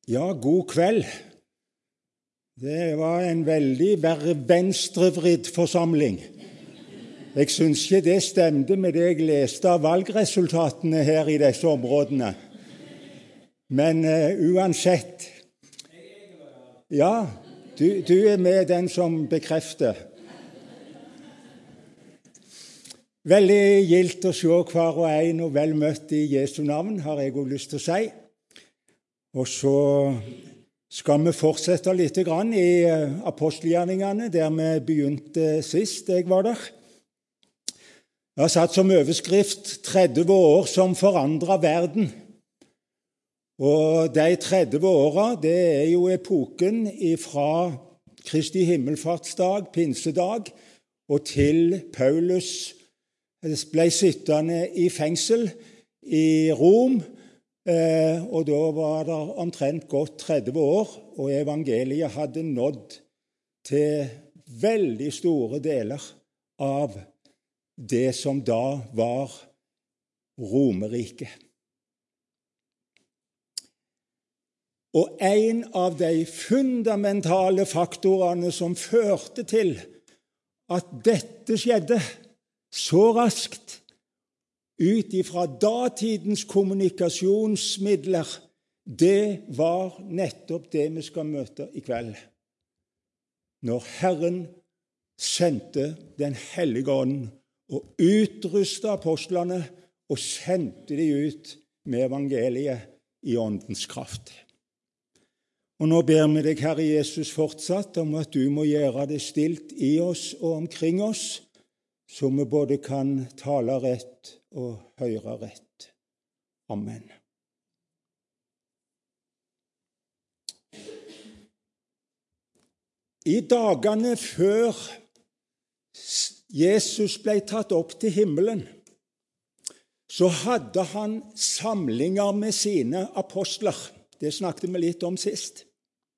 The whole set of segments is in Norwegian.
Ja, god kveld. Det var en veldig venstrevridd forsamling. Jeg synes ikke det stemte med det jeg leste av valgresultatene her i disse områdene. Men uansett. Ja, du er med den som bekrefter. Veldig gildt å se hver og en og vel møtt i Jesu navn, har jeg også lyst til å si. Og så skal vi fortsette litt grann i apostelgjerningene, der vi begynte sist jeg var der. Jeg har satt som overskrift 30 år som forandret verden. Og de 30 årene, det er jo epoken fra Kristi himmelfartsdag, pinsedag, og til Paulus ble sittende i fengsel i Rom, og da var det omtrent gått 30 år, og evangeliet hadde nådd til veldig store deler av det som da var Romerriket. Og en av de fundamentale faktorene som førte til at dette skjedde så raskt, ut ifra datidens kommunikasjonsmidler, det var nettopp det vi skal møte i kveld. Når Herren sendte Den hellige ånd og utrustet apostlene og sendte de ut med evangeliet i åndens kraft. Og nå ber vi deg, Herre Jesus, fortsatt om at du må gjøre det stilt i oss og omkring oss, så vi både kan tale rett og høre rett. Amen. I dagene før Jesus ble tatt opp til himmelen, så hadde han samlinger med sine apostler. Det snakket vi litt om sist.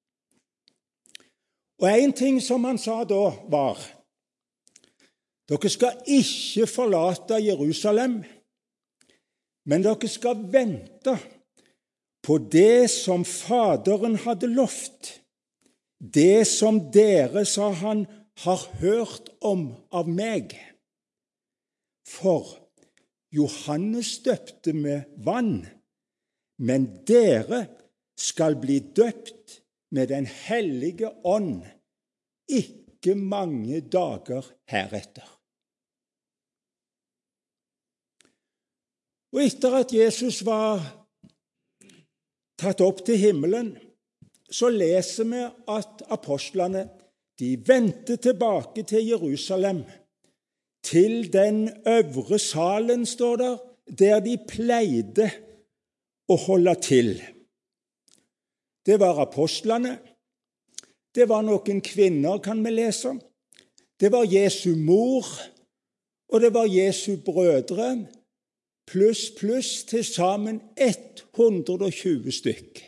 Og en ting som han sa da var: dere skal ikke forlate Jerusalem, men dere skal vente på det som Faderen hadde lovt, det som dere, sa han, har hørt om av meg. For Johannes døpte med vann, men dere skal bli døpt med Den hellige ånd ikke mange dager heretter. Og etter at Jesus var tatt opp til himmelen, så leser vi at apostlene, de vendte tilbake til Jerusalem, til den øvre salen, står der de pleide å holde til. Det var apostlene, det var noen kvinner, kan vi lese, det var Jesu mor, og det var Jesu brødre, pluss til sammen 120 stykk.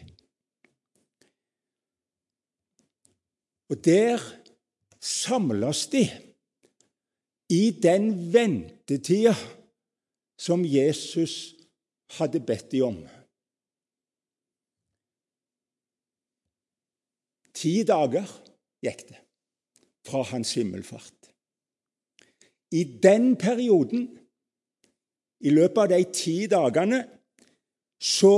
Og der samles de i den ventetida som Jesus hadde bedt dem om. 10 dager gikk det fra hans himmelfart. I den perioden, i løpet av de 10 dagene, så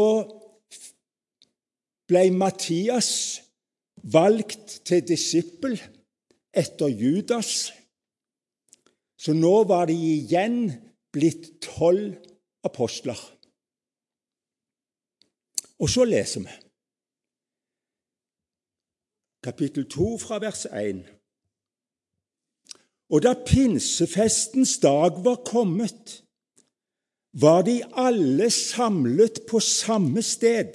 ble Mattias valgt til disippel etter Judas. Så nå var de igjen blitt 12 apostler. Og så leser vi kapittel 2 fra vers 1. Og da pinsefestens dag var kommet, var de alle samlet på samme sted.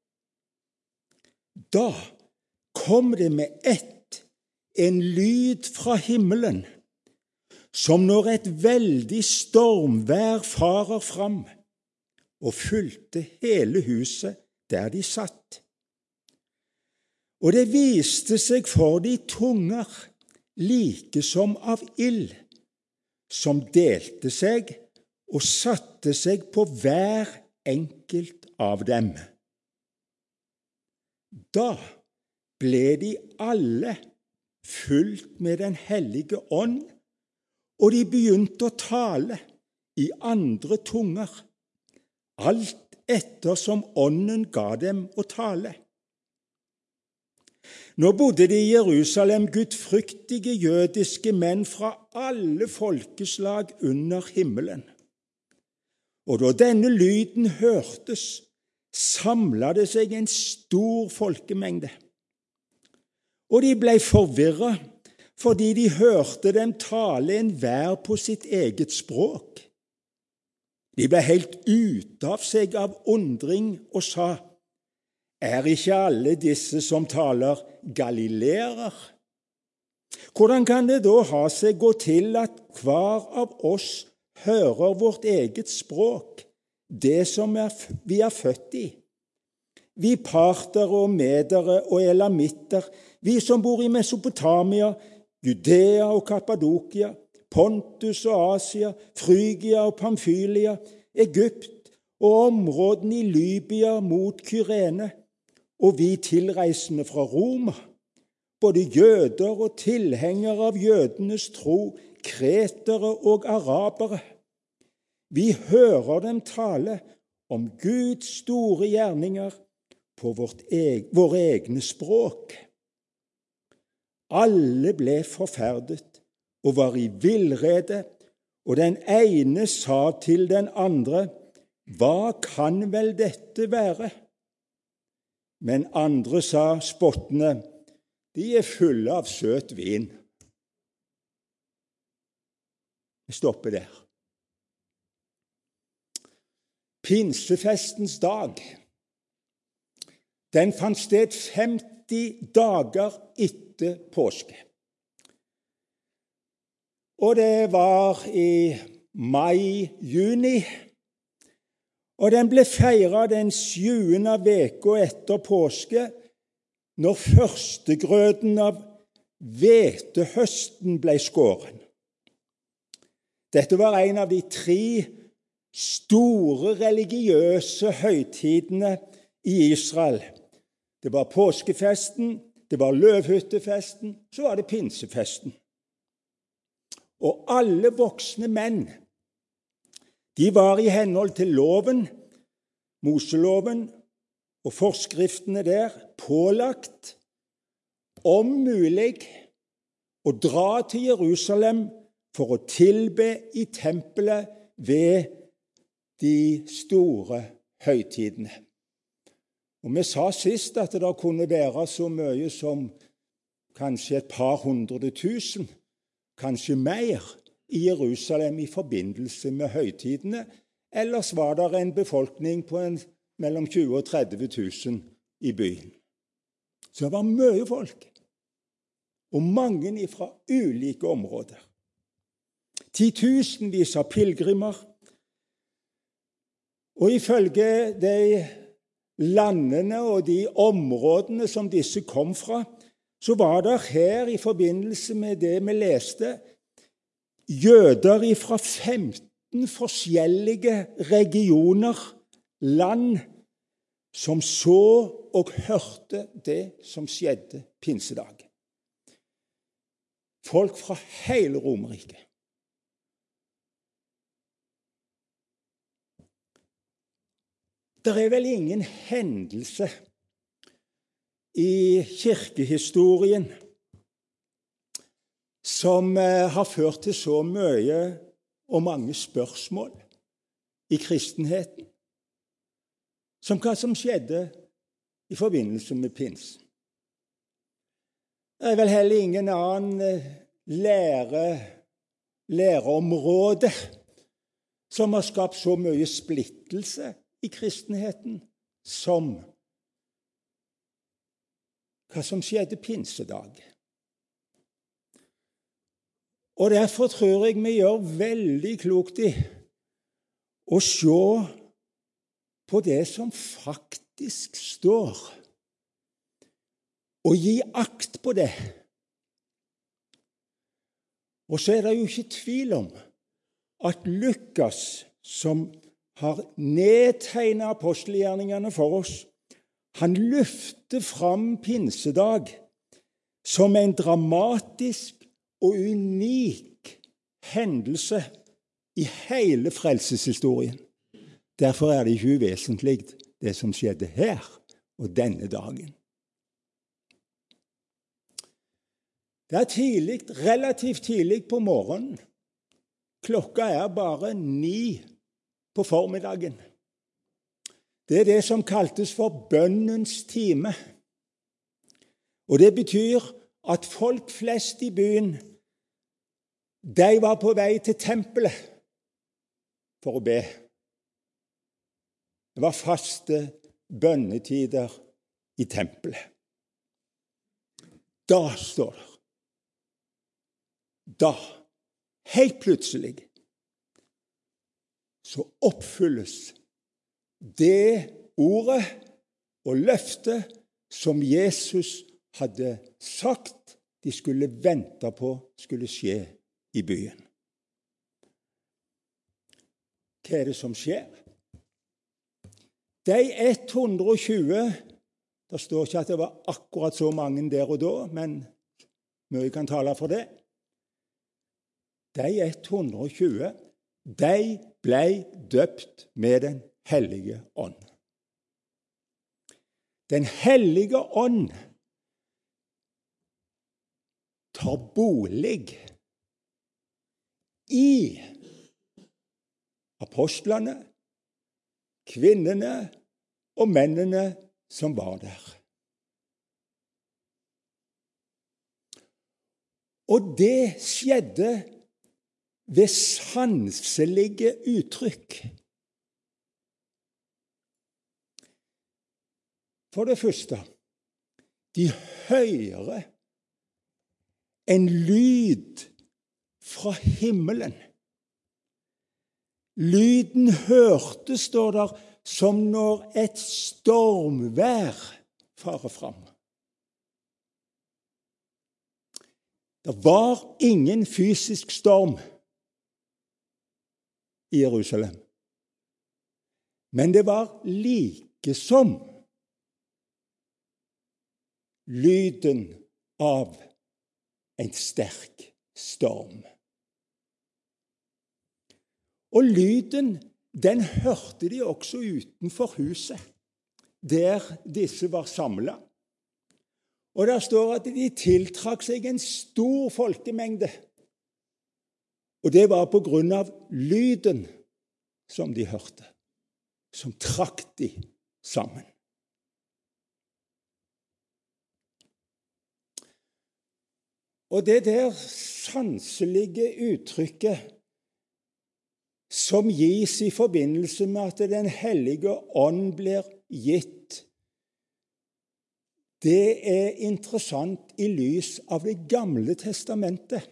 Da kom det med ett en lyd fra himmelen, som når et veldig stormvær farer fram, og fylte hele huset der de satt. Og det viste seg for de tunger, like som av ild, som delte seg og satte seg på hver enkelt av dem. Da ble de alle fulgt med Den hellige ånd, og de begynte å tale i andre tunger, alt etter som ånden ga dem å tale. Nå bodde det i Jerusalem gudfryktige jødiske menn fra alle folkeslag under himmelen. Og da denne lyden hørtes, samlet det seg en stor folkemengde. Og de ble forvirret, fordi de hørte dem tale enhver på sitt eget språk. De ble helt ute av seg av undring og sa: Er ikke alle disse som taler, galileere? Hvordan kan det da ha seg gå til at hver av oss hører vårt eget språk, det som vi er født i? Vi partere og medere og elamitter, vi som bor i Mesopotamia, Judea og Kappadokia, Pontus og Asia, Frygia og Pamfylia, Egypt og områdene i Libya mot Kyrene, og vi tilreisende fra Roma, både jøder og tilhengere av jødenes tro, kretere og arabere. Vi hører dem tale om Guds store gjerninger på våre egne språk. Alle ble forferdet og var i villrede, og den ene sa til den andre: Hva kan vel dette være? Men andre sa spottende: De er fulle av søt vin. Vi stopper der. Pinsefestens dag, den fant sted 50 dager etter påske. Og det var i mai-juni, og den ble feiret den 7. veka etter påske, når førstegrøden av hvetehøsten ble skåren. Dette var en av de 3 store religiøse høytidene i Israel. Det var påskefesten, det var løvhyttefesten, så var det pinsefesten. Og alle voksne menn, de var i henhold til loven, Moseloven og forskriftene der, pålagt, om mulig, å dra til Jerusalem for å tilbe i tempelet ved de store høytidene. Og vi sa sist at det kunne være så mye som kanskje et par 100 000, kanskje mer, i Jerusalem i forbindelse med høytidene. Ellers var det en befolkning på mellom 20 og 30 000 i byen. Så det var mye folk, og mange fra ulike områder. Titusenvis av pilgrimer. Og ifølge de landene og de områdene som disse kom fra, så var det her i forbindelse med det vi leste, jøder fra 15 forskjellige regioner, land, som så og hørte det som skjedde pinsedag. Folk fra hele Romerriket. Det er vel ingen hendelse i kirkehistorien som har ført til så mye og mange spørsmål i kristenheten som hva som skjedde i forbindelse med pinsen. Det er vel heller ingen annen læreområde som har skapt så mye splittelse i kristenheten som hva som skjedde pinsedag. Og derfor tror jeg vi gjør veldig klokt i å se på det som faktisk står, og gi akt på det. Og så er det jo ikke tvil om at Lukas, som har nedtegnet apostelgjerningene for oss, Han løfter fram pinsedag som en dramatisk og unik hendelse i hele frelseshistorien. Derfor er det ikke uvesentlig det som skjedde her og denne dagen. Det er tidlig, relativt tidlig på morgenen. Klokka er bare 9 på formiddagen. Det er det som kaltes for bønnens time. Og det betyr at folk flest i byen, de var på vei til tempelet for å be. Det var faste bønnetider i tempelet. Da står det. Da, helt plutselig, så oppfylles det ordet og løftet som Jesus hadde sagt de skulle vente på skulle skje i byen. Hva er det som skjer? De 120, det står ikke at det var akkurat så mange der og da, men mye kan tale for det. De 120, de ble døpt med Den hellige ånd. Den hellige ånd tar bolig i apostlene, kvinnene og mennene som var der. Og det skjedde ved sanselige uttrykk. For det første, de hører en lyd fra himmelen. Lyden hørtes, står der, som når et stormvær farer fram. Det var ingen fysisk storm i Jerusalem. Men det var likesom lyden av en sterk storm. Og lyden, den hørte de også utenfor huset, der disse var samlet. Og der står at de tiltrakk seg en stor folkemengde. Og det var på grunn av lyden som de hørte, som trakk de sammen. Og det der sanselige uttrykket som gis i forbindelse med at Den hellige ånd blir gitt, det er interessant i lys av Det gamle testamentet.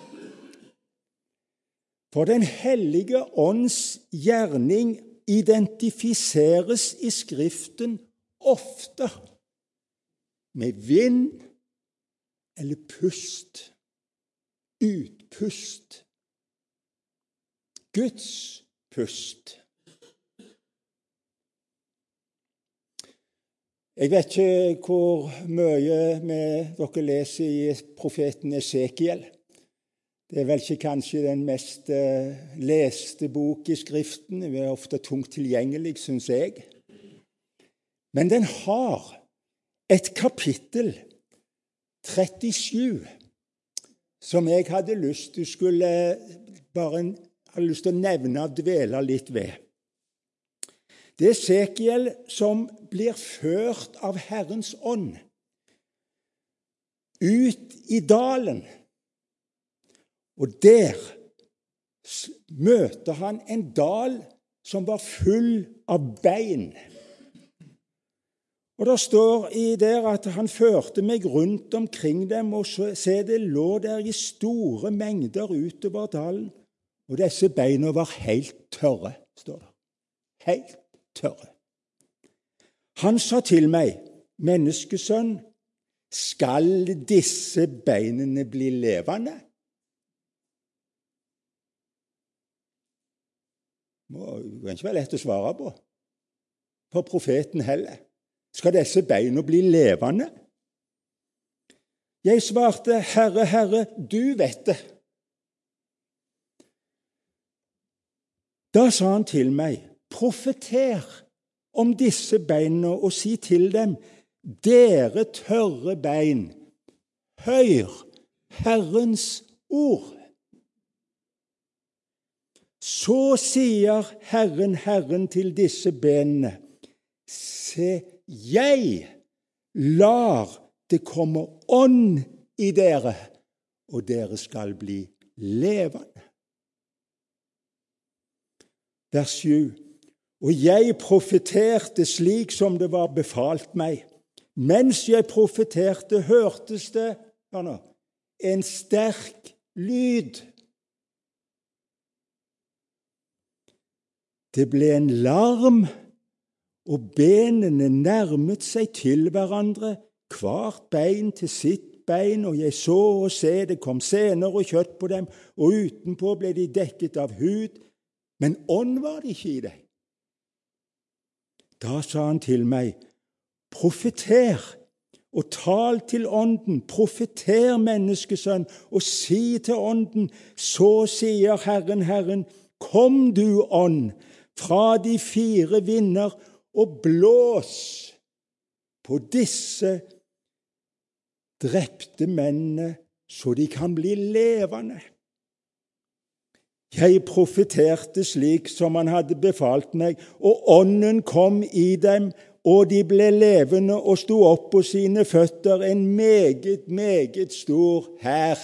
For Den hellige ånds gjerning identifiseres i Skriften ofte med vind eller pust, utpust, Guds pust. Jeg vet ikke hvor mye dere leser i profeten Esekiel. Det er vel ikke kanskje den mest leste bok i Skriften. Den er ofte tungt tilgjengelig, synes jeg. Men den har et kapittel, 37, som jeg hadde lyst til å nevne og dvele litt ved. Det er Esekiel som blir ført av Herrens ånd ut i dalen. Og der møter han en dal som var full av bein. Og det står i der at han førte meg rundt omkring dem, og se, det lå der i store mengder utover dalen. Og disse beina var helt tørre, står det. Helt tørre. Han sa til meg, menneskesønn, skal disse beinene bli levende? Det kan ikke være lett å svare på. For profeten heller. skal disse beina bli levende? Jeg svarte, Herre, Herre, du vet det. Da sa han til meg, profeter om disse beina og si til dem, dere tørre bein, hør Herrens ord. Så sier Herren, Herren til disse benene, se, jeg lar det komme ånd i dere, og dere skal bli levende. Vers 7. Og jeg profeterte slik som det var befalt meg. Mens jeg profeterte, hørtes det en sterk lyd. Det ble en larm, og benene nærmet seg til hverandre, hvert bein til sitt bein, og jeg så og se, det kom sener og kjøtt på dem, og utenpå ble de dekket av hud, men ånd var det ikke i dem. Da sa han til meg, profeter og tal til ånden, profeter menneskesønn, og si til ånden, så sier Herren, Herren, kom du ånd fra de 4 vinder og blås på disse drepte mennene, så de kan bli levende. Jeg profeterte slik som han hadde befalt meg, og ånden kom i dem, og de ble levende og sto opp på sine føtter, en meget, meget stor hær.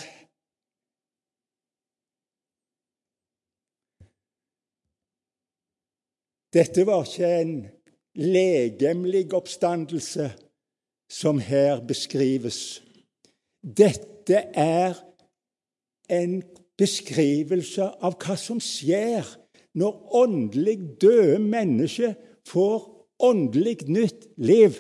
Dette var ikke en legemlig oppstandelse som her beskrives. Dette er en beskrivelse av hva som skjer når åndelig døde mennesker får åndelig nytt liv.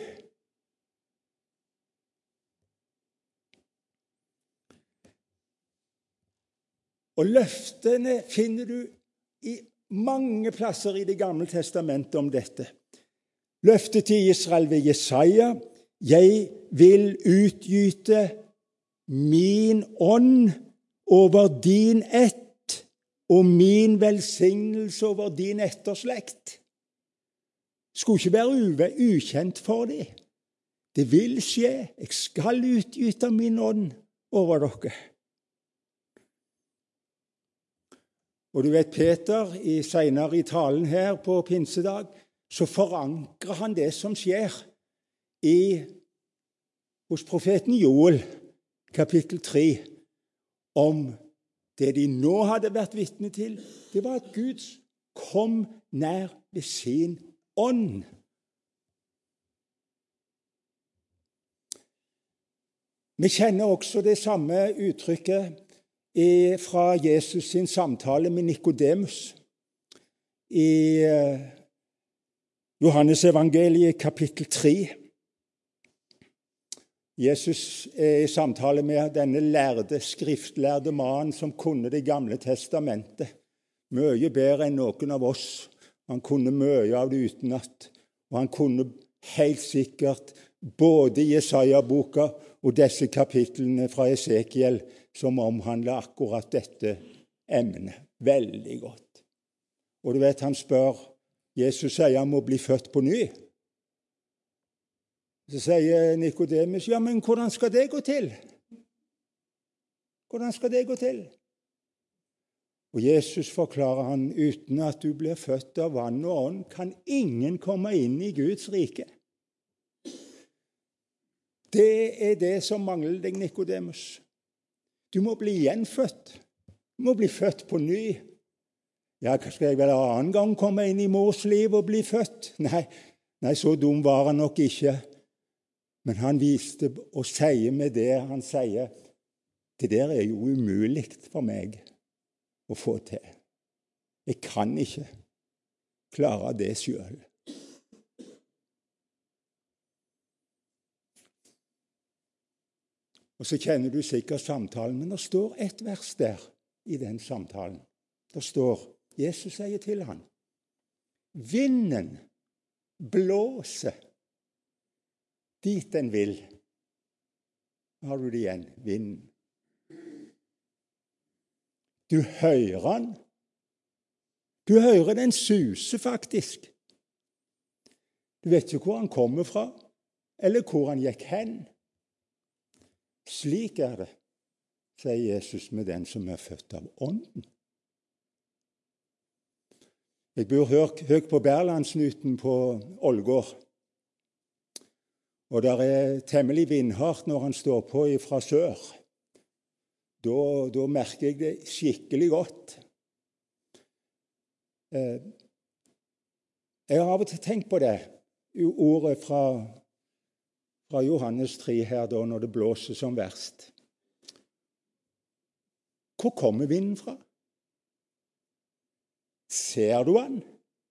Og løftene finner du i mange plasser i Det gamle testamentet om dette. Løftet til Israel ved Jesaja, jeg vil utgyte min ånd over din ett, og min velsignelse over din etterslekt. Skulle ikke være ukjent for dem. Det vil skje. Jeg skal utgyte min ånd over dere. Og du vet, Peter, senere i talen her på pinsedag, så forankrer han det som skjer hos profeten Joel, kapittel 3, om det de nå hadde vært vitne til. Det var at Gud kom nær ved sin ånd. Vi kjenner også det samme uttrykket fra Jesus sin samtale med Nikodemus i Johannes evangeliet kapittel 3. Jesus er i samtale med denne skriftlærde mannen som kunne Det gamle testamentet. Mye bedre enn noen av oss. Han kunne mye av det utenat. Og han kunne helt sikkert både Jesaja-boka og disse kapitlene fra Esekiel som omhandler akkurat dette emnet veldig godt. Og du vet, han spør, Jesus sier han må bli født på ny. Så sier Nikodemus, ja, men hvordan skal det gå til? Hvordan skal det gå til? Og Jesus forklarer han, uten at du blir født av vann og ånd, kan ingen komme inn i Guds rike. Det er det som mangler deg, Nikodemus. Du må bli gjenfødt. Du må bli født på ny. Ja, skal jeg vel en annen gang komme inn i mors liv og bli født? Nei, så dum var han nok ikke. Men han viste og sier med det han sier, det der er jo umulig for meg å få til. Jeg kan ikke klare det selv. Og så kjenner du sikkert samtalen, men det står et vers der i den samtalen. Det står, Jesus sier til han, vinden blåser dit den vil. Har du det igjen? Vinden. Du hører den. Du hører den suse, faktisk. Du vet ikke hvor han kommer fra, eller hvor han gikk hen. Slik er det, sier Jesus, med den som er født av Ånden. Jeg bor høyt på Berlandsnuten på Ålgård. Og der er temmelig vindhardt når han står på fra sør. Da merker jeg det skikkelig godt. Jeg har av og til tenkt på det, ordet fra Johannes 3 her da, når det blåser som verst. Hvor kommer vinden fra? Ser du han?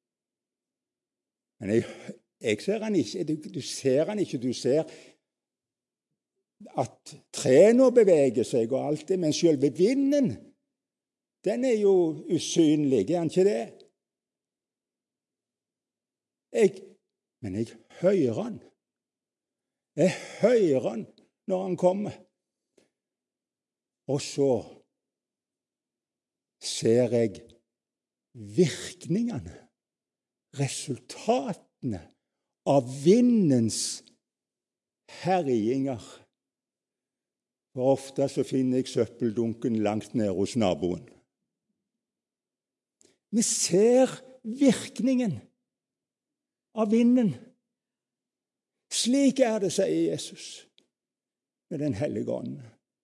Men jeg ser han ikke. Du ser han ikke. Du ser at trærne beveger seg og alt det, men selve vinden, den er jo usynlig, er han ikke det? Men jeg hører han. Jeg hører han når han kommer. Og så ser jeg virkningene, resultatene av vindens herjinger. For ofte så finner jeg søppeldunken langt ned hos naboen. Vi ser virkningen av vinden. Slik er det, sier Jesus, med den hellige ånd.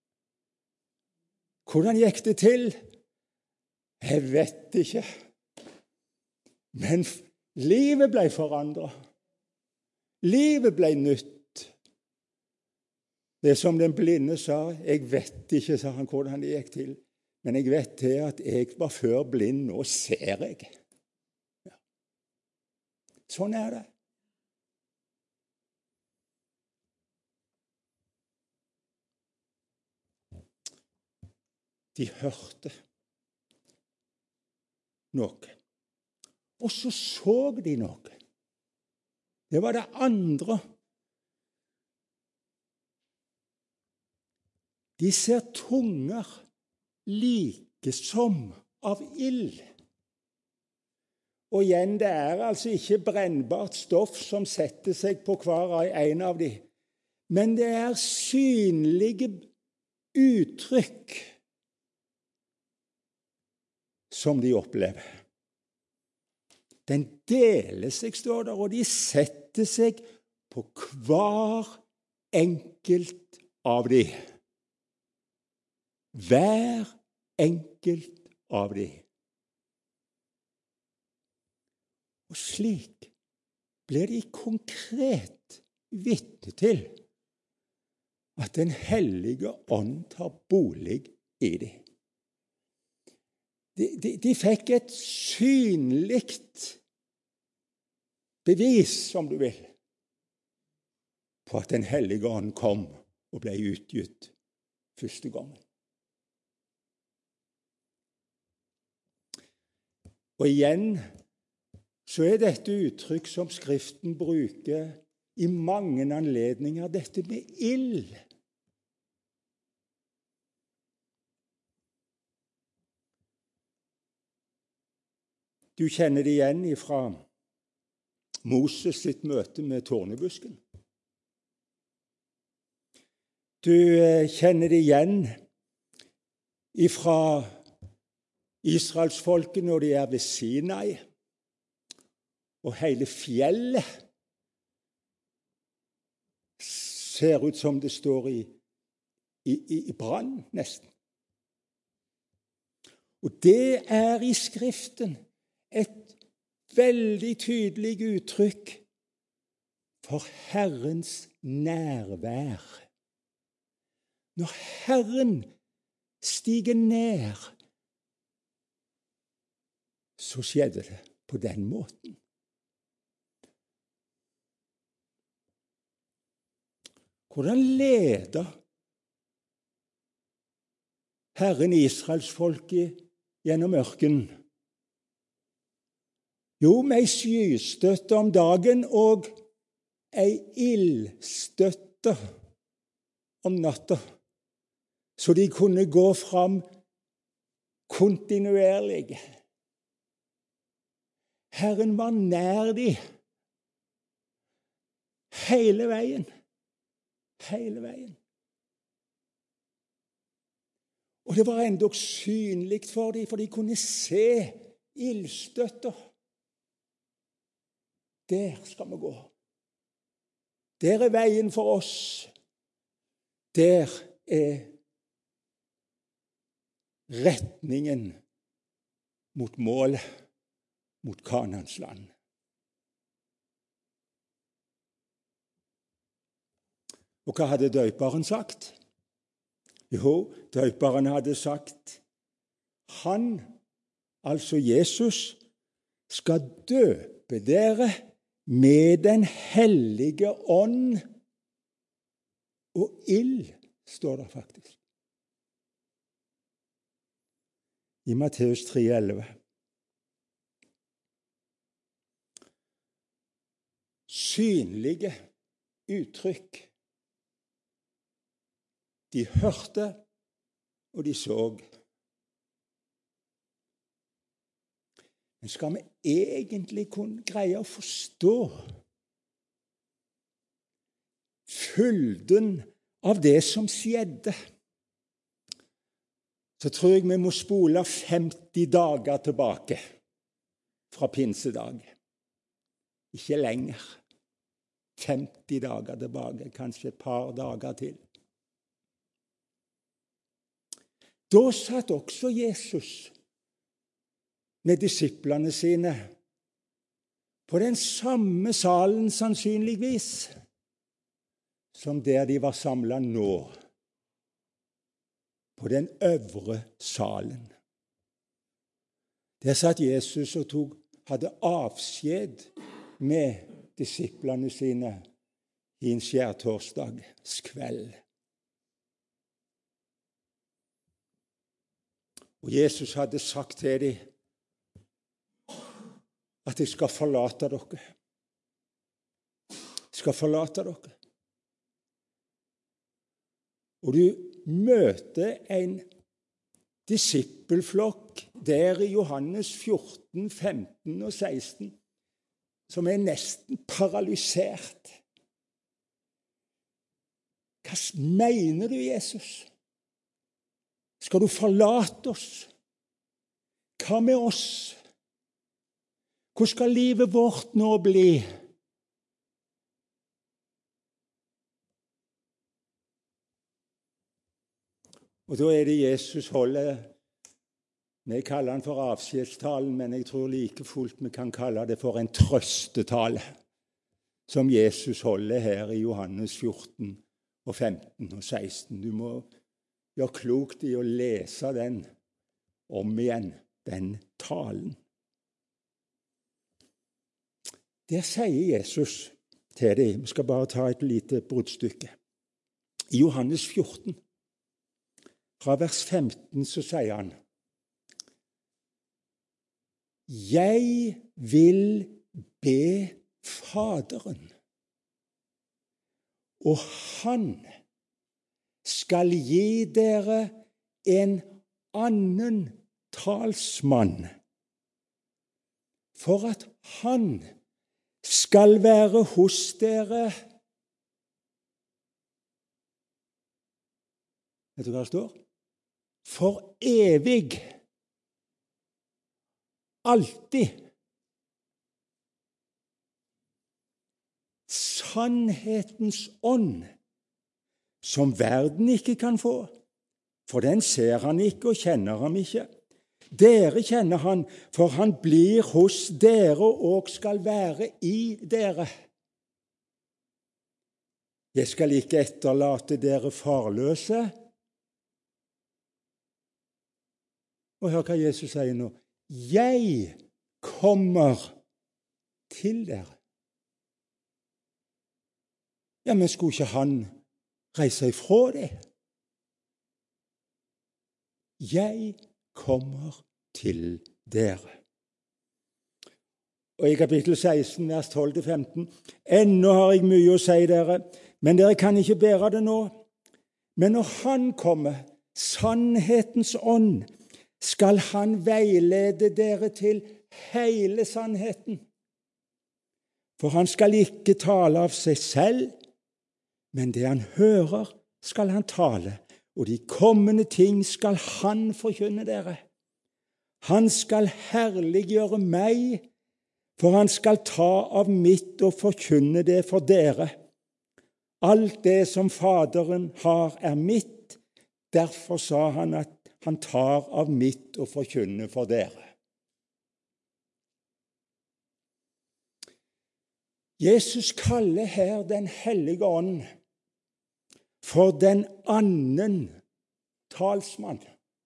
Hvordan gikk det til? Jeg vet ikke. Men livet ble forandret. Livet ble nytt. Det er som den blinde sa, jeg vet ikke, sa han, hvordan det gikk til. Men jeg vet det at jeg var før blind, nå ser jeg. Ja. Sånn er det. De hørte noe. Og så de noe. Det var det andre. De ser tunger like som av ild. Og igjen, det er altså ikke brennbart stoff som setter seg på hver en av dem, men det er synlige uttrykk som de opplever. Den deler seg, står der, og de setter seg på hver enkelt av dem. Hver enkelt av dem. Og slik blir de konkret vitne til at Den hellige ånd tar bolig i dem. De fikk et synligt bevis, om du vil, på at Den hellige ånd kom og ble utgitt første gangen. Og igjen så er dette uttrykk som Skriften bruker i mange anledninger, dette med ild. Du kjenner det igjen fra Moses sitt møte med tornebusken. Du kjenner det igjen fra Israelsfolket når de er ved Sinai, og hele fjellet ser ut som det står i brann, nesten. Og det er i Skriften et veldig tydelig uttrykk for Herrens nærvær. Når Herren stiger ned, så skjedde det på den måten. Hvordan leder Herren Israelsfolket gjennom ørkenen? Jo, med ei skystøtte om dagen og ei ildstøtte om natta, så de kunne gå fram kontinuerlig. Herren var nær de hele veien. Hele veien. Og det var endog synlig for dem, for de kunne se ildstøtter. Der skal vi gå. Der er veien for oss. Der er retningen mot målet, mot Kanans land. Og hva hadde døperen sagt? Jo, døperen hadde sagt, han, altså Jesus, skal døpe dere med den hellige ånd og ild, står det faktisk. I Matteus 3,11. Synlige uttrykk. De hørte, og de så. Men skal vi egentlig kunne greie å forstå fylden av det som skjedde, så tror jeg vi må spole 50 dager tilbake fra pinsedag. Ikke lenger. 50 dager tilbake, kanskje et par dager til. Da satt også Jesus med disiplene sine på den samme salen sannsynligvis som der de var samlet nå, på den øvre salen. Der satt Jesus og hadde avskjed med disiplene sine i en skjærtorsdagskveld. Og Jesus hadde sagt til dem at jeg skal forlate dere. Jeg skal forlate dere. Og du møter en disippelflokk der i Johannes 14, 15 og 16 som er nesten paralysert. Hva mener du, Jesus? Skal du forlate oss? Hva med oss? Hvor skal livet vårt nå bli? Og da er det Jesus holder. Vi kaller den for avskjedstalen, men jeg tror like fullt vi kan kalle det for en trøstetale, som Jesus holder her i Johannes 14 og 15 og 16. Du må gjøre klokt i å lese den om igjen, den talen. Der sier Jesus til dem, vi skal bare ta et lite bruddstykke. I Johannes 14, fra vers 15, så sier han: Jeg vil be Faderen, og han skal gi dere en annen talsmann, for at han skal være hos dere. Vet du hva det står? For evig. Alltid. Sannhetens ånd, som verden ikke kan få, for den ser han ikke og kjenner ham ikke. Dere kjenner han, for han blir hos dere og skal være i dere. Jeg skal ikke etterlate dere farløse. Og hør hva Jesus sier nå. Jeg kommer til dere. Ja, men skulle ikke han reise ifra det? Jeg kommer til dere. og i kapittel 16, vers 12-15. Ennå har jeg mye å si dere, men dere kan ikke bære det nå. Men når Han kommer, sannhetens ånd, skal Han veilede dere til hele sannheten. For Han skal ikke tale av seg selv, men det Han hører, skal Han tale, og de kommende ting skal Han forkynne dere. Han skal herliggjøre meg, for Han skal ta av mitt og forkynne det for dere. Alt det som Faderen har, er mitt. Derfor sa Han at Han tar av mitt og forkynner for dere. Jesus kaller her Den hellige ånd for den annen talsmann.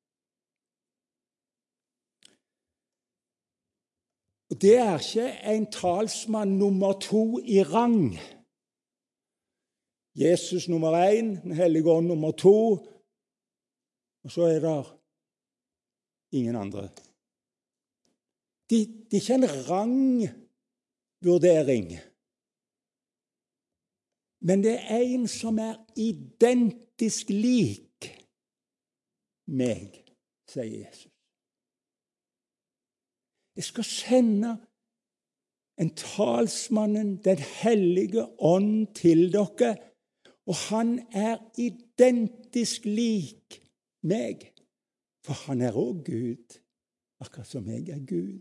Og det er ikke en talsmann nummer 2 i rang. Jesus nummer 1, Den hellige ånd nummer 2, og så er det ingen andre. Det er ikke en rangvurdering, men det er en som er identisk lik meg, sier Jesus. Jeg skal sende en talsmannen, Den hellige ånd, til dere, og han er identisk lik meg, for han er også Gud, akkurat som jeg er Gud.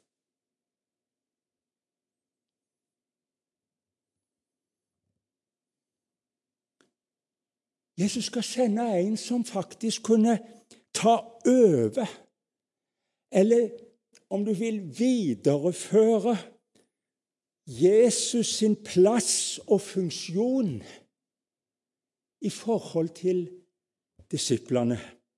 Jesus skal sende en som faktisk kunne ta over, eller om du vil videreføre Jesus sin plass og funksjon i forhold til disiplene.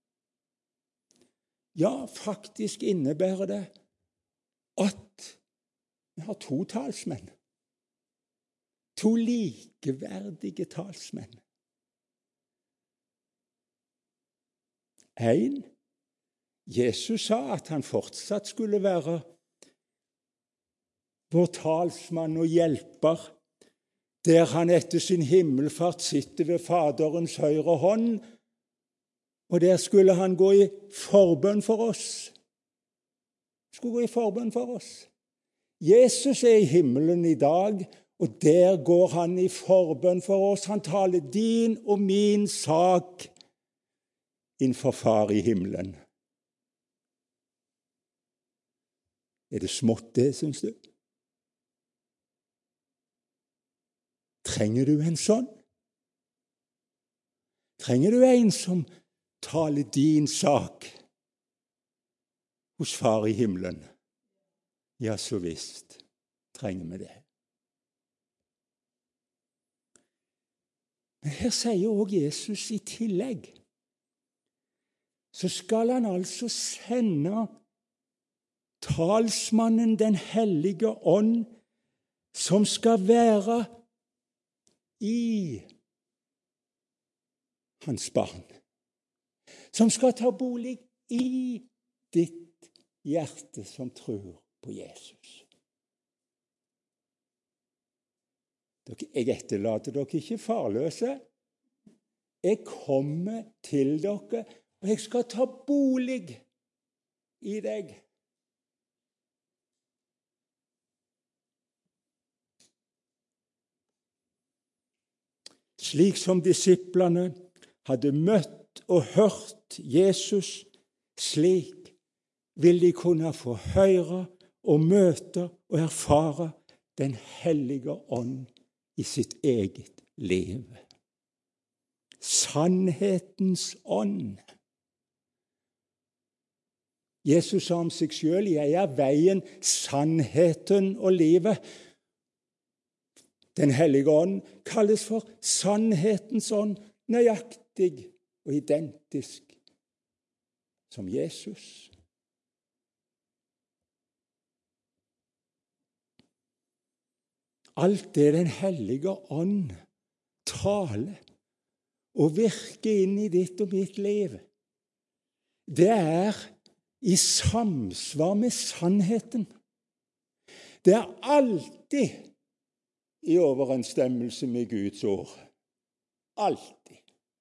Ja, faktisk innebærer det at vi har 2 talsmenn. 2 likeverdige talsmenn. 1. Jesus sa at han fortsatt skulle være vår talsmann og hjelper, der han etter sin himmelfart sitter ved Faderens høyre hånd, og der skulle han gå i forbønn for oss. Skulle gå i forbønn for oss. Jesus er i himmelen i dag, og der går han i forbønn for oss. Han taler din og min sak innenfor Far i himmelen. Er det smått det, synes du? Trenger du en sånn? Trenger du en som taler din sak hos Far i himmelen? Ja, så visst trenger vi det. Men her sier også Jesus i tillegg, så skal han altså sende talsmannen Den hellige ånd, som skal være i hans barn, som skal ta bolig i ditt hjerte som tror på Jesus. Jeg etterlater dere ikke farløse. Jeg kommer til dere, og jeg skal ta bolig i deg. Slik som disiplene hadde møtt og hørt Jesus, slik vil de kunne få høre og møte og erfare Den hellige ånd i sitt eget liv. Sannhetens ånd. Jesus sa om seg selv, jeg er veien, sannheten og livet. Den hellige ånd kalles for sannhetens ånd, nøyaktig og identisk som Jesus. Alt det Den hellige ånd taler og virker inn i ditt og mitt liv, det er i samsvar med sannheten. Det er alltid i overensstemmelse med Guds ord. Alltid.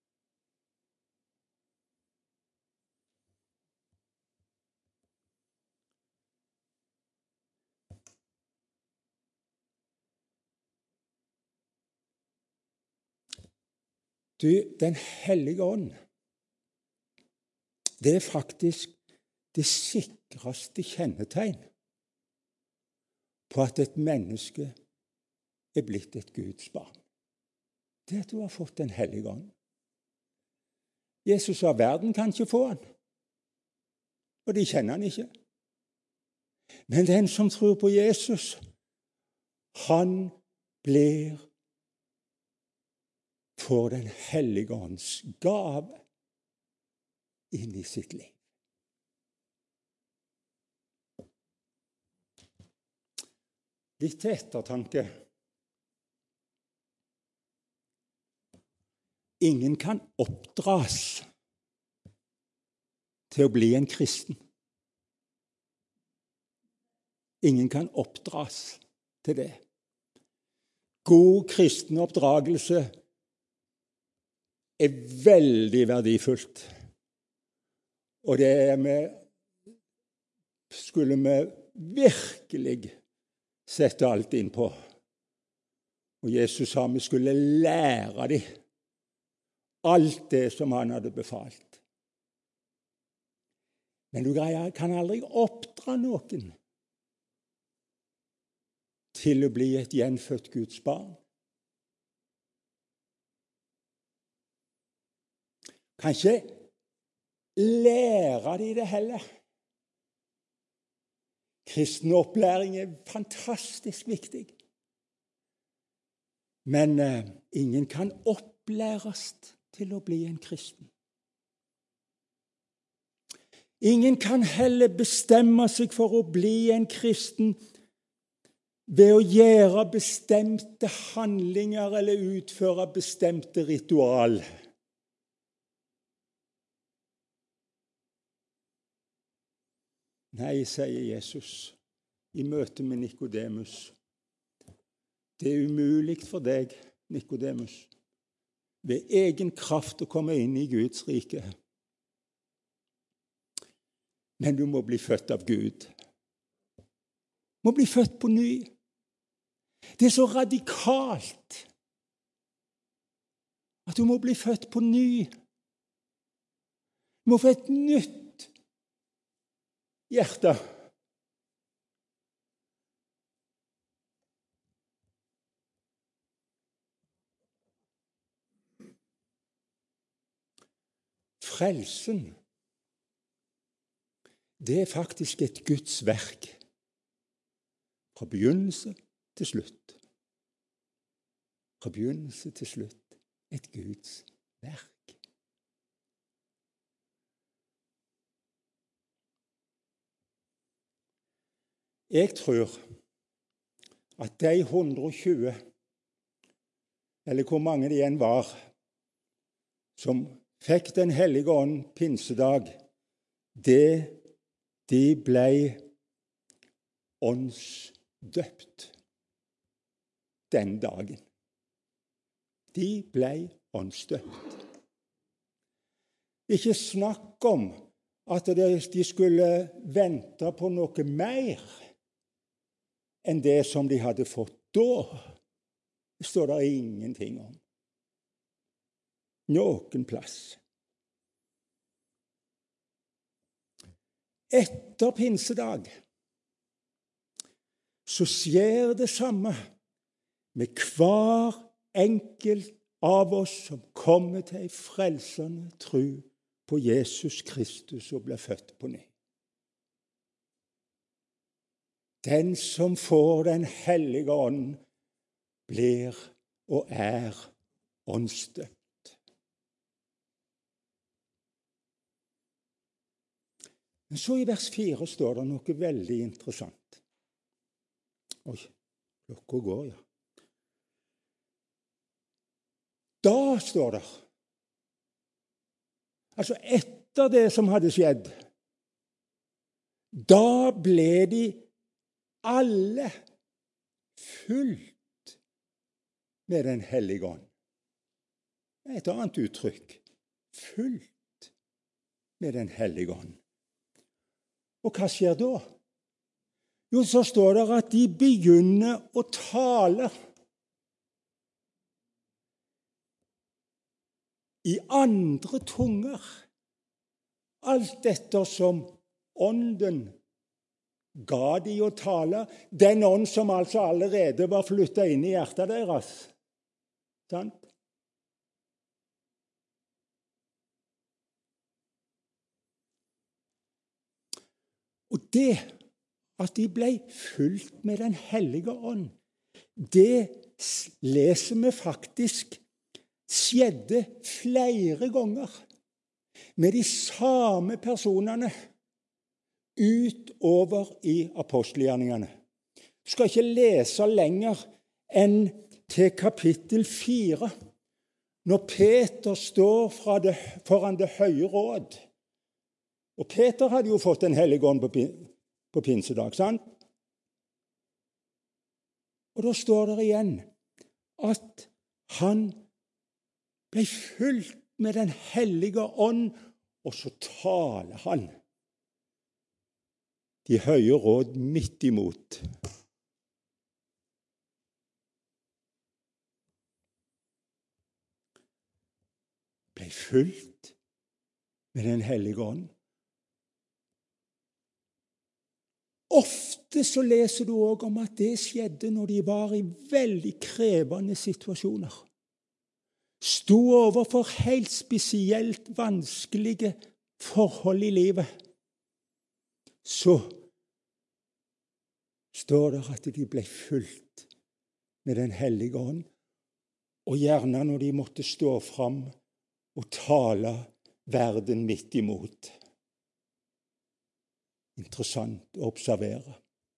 Den hellige ånd, det er faktisk det sikreste kjennetegn på at et menneske er blitt et Guds barn. Det at du har fått den hellige ånd. Jesus sa verden kan ikke få han, og de kjenner han ikke. Men den som tror på Jesus, han får den hellige ånds gave inn i sitt liv. Litt til ettertanke. Ingen kan oppdras til å bli en kristen. Ingen kan oppdras til det. God kristen oppdragelse er veldig verdifullt. Og det skulle vi virkelig sette alt inn på. Og Jesus sa vi skulle lære dem alt det som han hadde befalt. Men du kan aldri oppdra noen til å bli et gjenfødt Guds barn. Kanskje lære de det heller. Kristen opplæring er fantastisk viktig. Men ingen kan opplæres til å bli en kristen. Ingen kan heller bestemme seg for å bli en kristen ved å gjøre bestemte handlinger eller utføre bestemte ritual. Nei, sier Jesus i møte med Nikodemus. Det er umulig for deg, Nikodemus, ved egen kraft å komme inn i Guds rike. Men du må bli født av Gud. Du må bli født på ny. Det er så radikalt at du må bli født på ny. Du må få et nytt hjerte. Frelsen, det er faktisk et Guds verk. Fra begynnelse til slutt. Fra begynnelse til slutt. Et Guds verk. Jeg tror at de 120, eller hvor mange det igjen var, som fikk Den hellige ånd pinsedag, de ble åndsdøpt den dagen. De ble åndsdøpt. Ikke snakk om at de skulle vente på noe mer enn det som de hadde fått da. Det står det ingenting om. Noen plass. Etter pinsedag så skjer det samme med hver enkelt av oss som kommer til en frelsende tro på Jesus Kristus og blir født på ny. Den som får Den hellige ånd, blir og er åndsdøpt. Men så i vers 4 står det noe veldig interessant. Oi, klokka går, ja. Da står det, altså etter det som hadde skjedd, da ble de alle fylt med Den hellige ånd. Et annet uttrykk. Fylt med Den hellige ånd. Og hva skjer da? Jo, så står det at de begynner å tale i andre tunger, alt ettersom ånden ga de å tale, den ånd som altså allerede var flyttet inn i hjertet deres. Sant? Og det at de ble fylt med Den hellige ånd, det leser vi faktisk skjedde flere ganger med de samme personene utover i apostelgjerningene. Du skal ikke lese lenger enn til kapittel 4, når Peter står foran det høye råd. Og Peter hadde jo fått Den hellige ånd på pinsedag, sant? Og da står det igjen at han ble fylt med Den hellige ånd, og så taler han de høye råd midt imot. Ble fylt med Den hellige ånd. Ofte så leser du også om at det skjedde når de var i veldig krevende situasjoner. Sto overfor helt spesielt vanskelige forhold i livet. Så står det at de ble fylt med Den hellige ånd, og gjerne når de måtte stå fram og tale verden midt imot. Interessant å observere.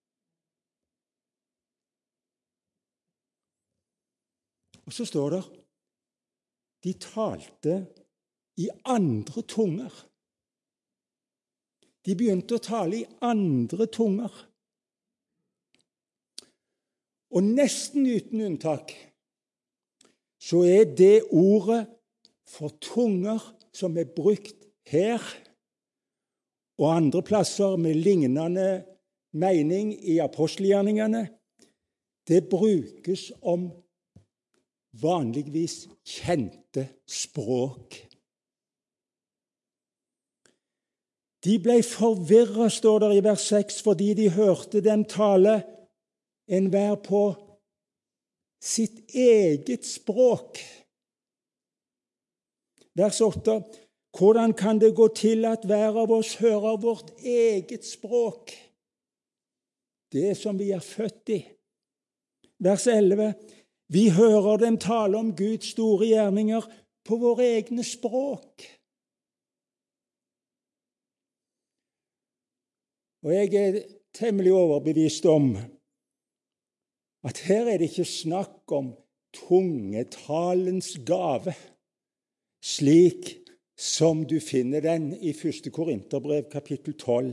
Og så står det de talte i andre tunger. De begynte å tale i andre tunger. Og nesten uten unntak så er det ordet for tunger som er brukt her og andre plasser med lignende mening i apostelgjerningene, det brukes om vanligvis kjente språk. De ble forvirret, står det i vers 6, fordi de hørte dem tale enhver på sitt eget språk. Vers 8. Hvordan kan det gå til at hver av oss hører vårt eget språk, det som vi er født i? Vers 11. Vi hører dem tale om Guds store gjerninger på våre egne språk. Og jeg er temmelig overbevist om at her er det ikke snakk om tungetalens gave, slik som du finner den i 1. Korinterbrev kapittel 12.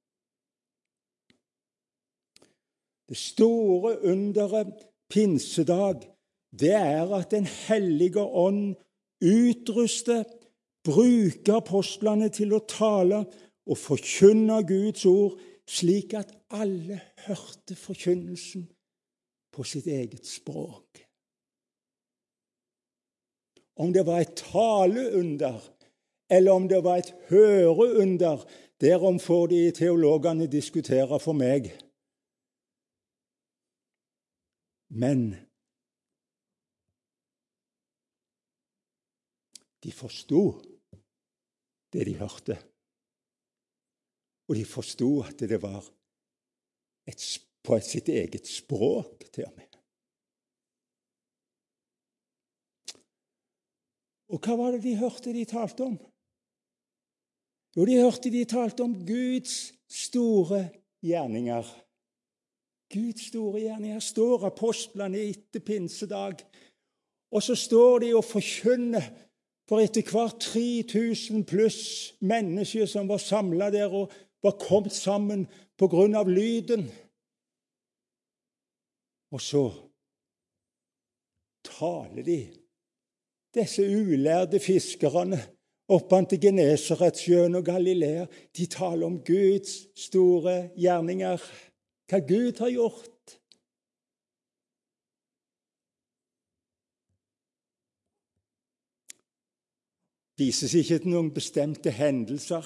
Det store underet pinsedag, det er at Den hellige ånd utruster, bruker apostlene til å tale og forkynne Guds ord, slik at alle hørte forkynnelsen på sitt eget språk. Om det var et taleunder, eller om det var et høreunder, derom får de teologene diskutere for meg. Men de forstod det de hørte. Og de forstod at det var på sitt eget språk til og med. Og hva var det de hørte de talte om? Jo, de talte om Guds store gjerninger. Guds store gjerninger står apostlene etter pinsedag. Og så står de og forkynner for etter hvert 3000 pluss mennesker som var samlet der og var kommet sammen på grunn av lyden. Og så taler de, disse ulærde fiskerne, oppe til Genesaretsjøen og Galilea. De taler om Guds store gjerninger, hva Gud har gjort. Vises ikke til noen bestemte hendelser,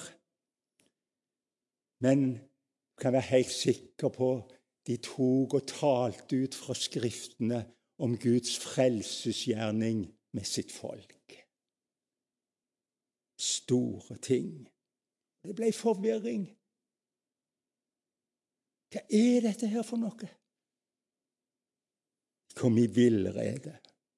men du kan være helt sikker på de tok og talte ut fra Skriftene om Guds frelsesgjerning med sitt folk. Store ting. Det ble forvirring. Hva er dette her for noe? Kom i villrede.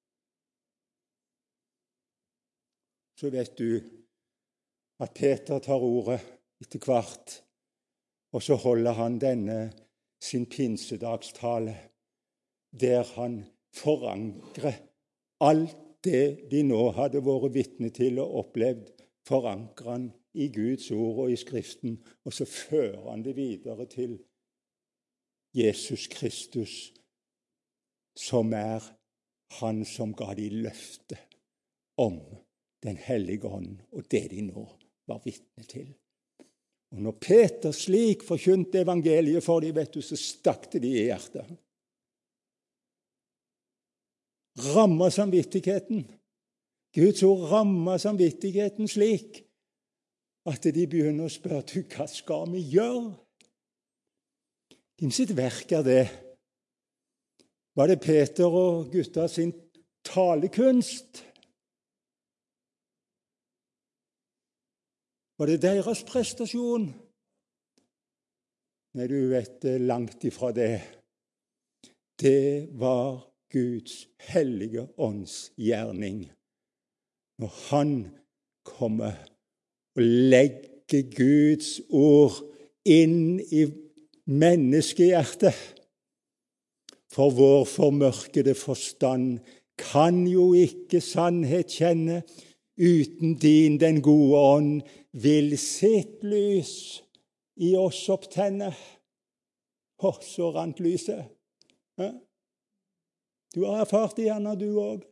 Så vet du at Peter tar ordet etter hvert, og så holder han denne sin pinsedagstale, der han forankrer alt det de nå hadde vært vitne til og opplevd, forankrer han i Guds ord og i Skriften, og så fører han det videre til Jesus Kristus, som er han som ga de løfte om Den hellige ånd, og det de nå var vitne til. Og når Peter slik forkynte evangeliet for dem, vet du, så stakk det de i hjertet. Rammer samvittigheten. Guds ord rammer samvittigheten slik at de begynner å spørre, du, hva skal vi gjøre? Hvem sitt verk er det? Var det Peter og gutta sin talekunst? Var det deres prestasjon? Nei, du vet, langt ifra det. Det var Guds hellige ånds gjerning. Når han kommer og legger Guds ord inn i menneskehjertet. For vår formørkede forstand kan jo ikke sannhet kjenne. Uten din, den gode ånd, vil sitt lys i oss opptenne. Så rant lyset. Du har erfart det gjerne, du òg.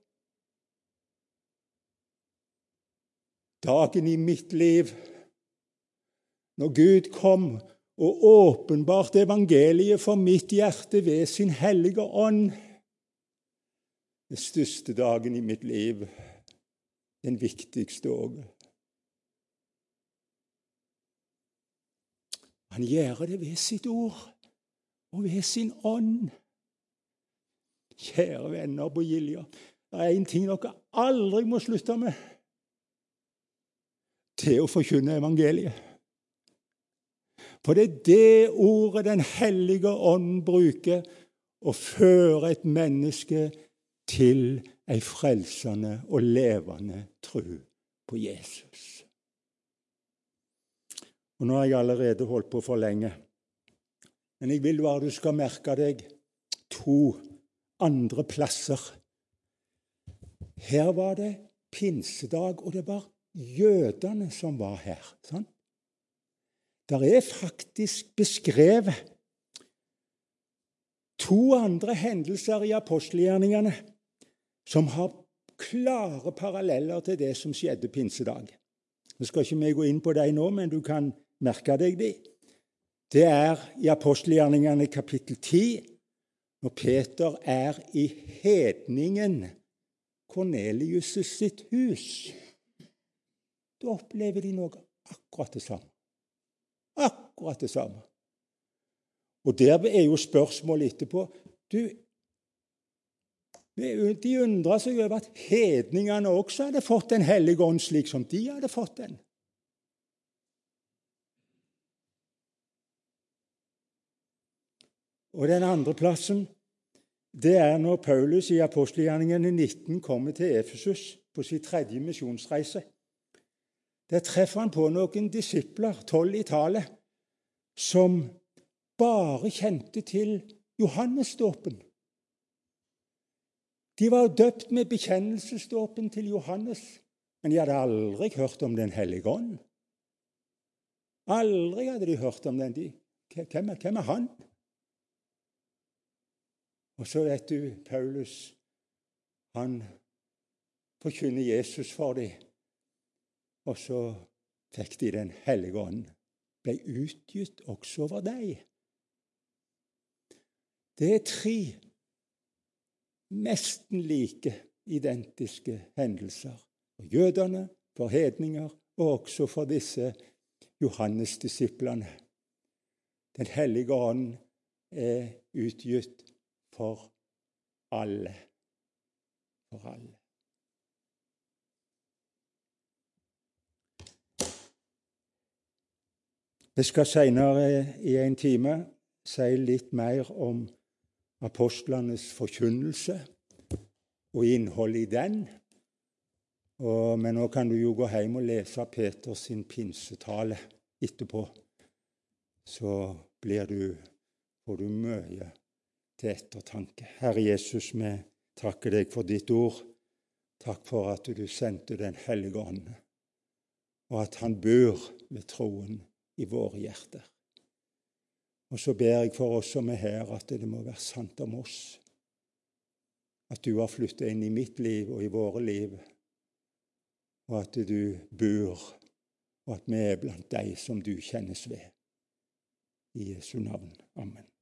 Dagen i mitt liv, når Gud kom og åpenbart evangeliet for mitt hjerte ved sin hellige ånd, den største dagen i mitt liv, den viktigste òg. Han gjør det ved sitt ord og ved sin ånd. Kjære venner på Gilja, det er en ting dere aldri må slutte med. Til å forkynne evangeliet. For det er det ordet Den hellige ånd bruker å føre et menneske til ei frelsende og levende tro på Jesus. Og nå har jeg allerede holdt på for lenge, men jeg vil bare du skal merke deg 2 andre plasser. Her var det pinsedag, og det var jødene som var her. Sånn? Der er faktisk beskrevet 2 andre hendelser i apostelgjerningene som har klare paralleller til det som skjedde pinsedag. Nå skal ikke vi gå inn på dem nå, men du kan merke deg de. Det er i apostelgjerningene kapittel 10, når Peter er i hedningen Kornelius sitt hus. Da opplever de noe akkurat det samme. Akkurat det samme. Og der er jo spørsmålet etterpå. De undrer seg over at hedningene også hadde fått Den hellige ånd slik som de hadde fått den. Og den andre plassen, det er når Paulus i apostelgjerningene 19 kommer til Efesus på sin 3. misjonsreise. Der treffer han på noen disipler, 12 i tallet, som bare kjente til Johannesdåpen. De var døpt med bekjennelsesdåpen til Johannes, men de hadde aldri hørt om Den hellige ånd. Aldri hadde de hørt om den. Hvem er han? Og så vet du, Paulus, han forkynner Jesus for dem. Og så fikk de Den hellige ånd. Ble utgitt også over deg. Det er 3 nesten like identiske hendelser. For jødene, for hedninger, og også for disse Johannes-disiplene. Den hellige ånd er utgitt for alle. For alle. Vi skal senere i en time si litt mer om apostlenes forkynnelse og innholdet i den. Men nå kan du jo gå hjem og lese Peters sin pinsetale etterpå. Så får du mye til ettertanke. Herre Jesus, vi takker deg for ditt ord. Takk for at du sendte Den hellige ånd, og at han bor ved troen i våre hjerter. Og så ber jeg for oss som er her, at det må være sant om oss. At du har flyttet inn i mitt liv og i våre liv, og at du bor, og at vi er blant deg som du kjennes ved. I Jesu navn. Amen.